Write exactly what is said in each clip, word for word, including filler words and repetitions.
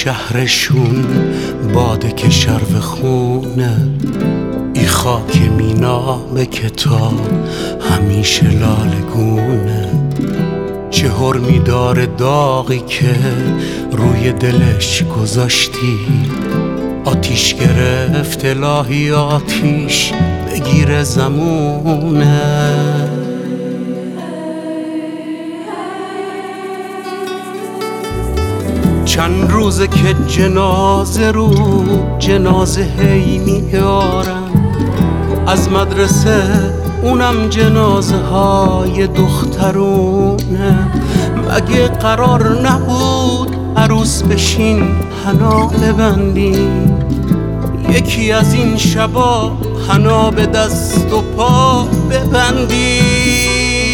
شهرشون باده که شرف خونه، ای خاک مینام کتاب همیشه لالگونه. چه حرمی داره داغی که روی دلش گذاشتی، آتیش گرفت الهی آتیش بگیره زمونه. چند روزه که جنازه رو جنازه هی میارن، از مدرسه اونم جنازه های دخترونه. مگه قرار نبود عروس بشین حنا ببندین؟ یکی از این شبا حنا به دست و پا ببندین.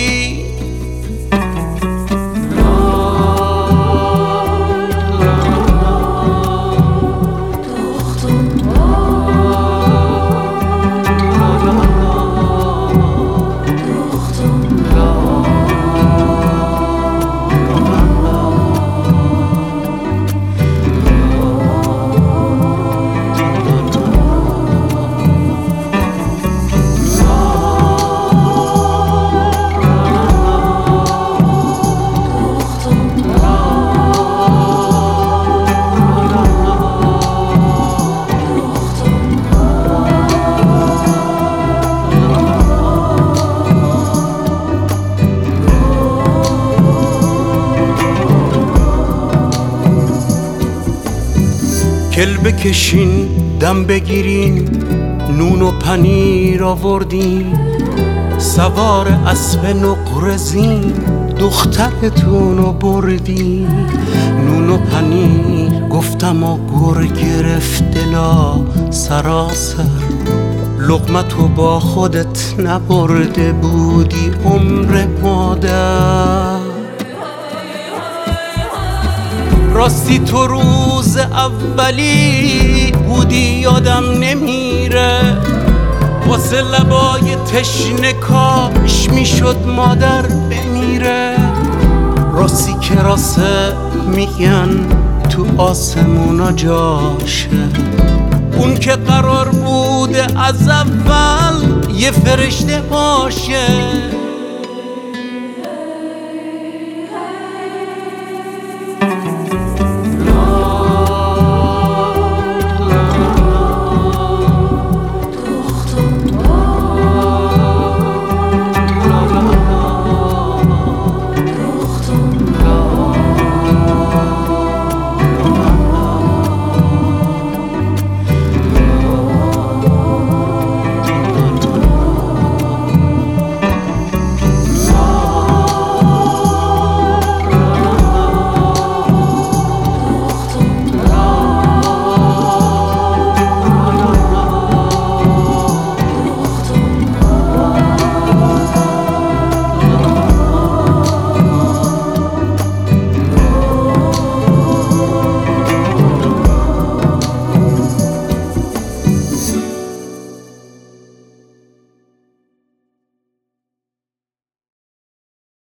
کل بکشین دم بگیرین، نون و پنیر آوردین، سوار اسب نقرزین دخترتونو بردین. نون و پنیر گفتم و گر گرفت دلا سراسر، لقمتو با خودت نبرده بودی عمر مادر. راستی تو روز اولی بودی یادم نمیره، واسه لبای تشنه کاش میشد مادر بمیره. راستی که راسته میگن تو آسمونا جاشه، اون که قرار بوده از اول یه فرشته باشه.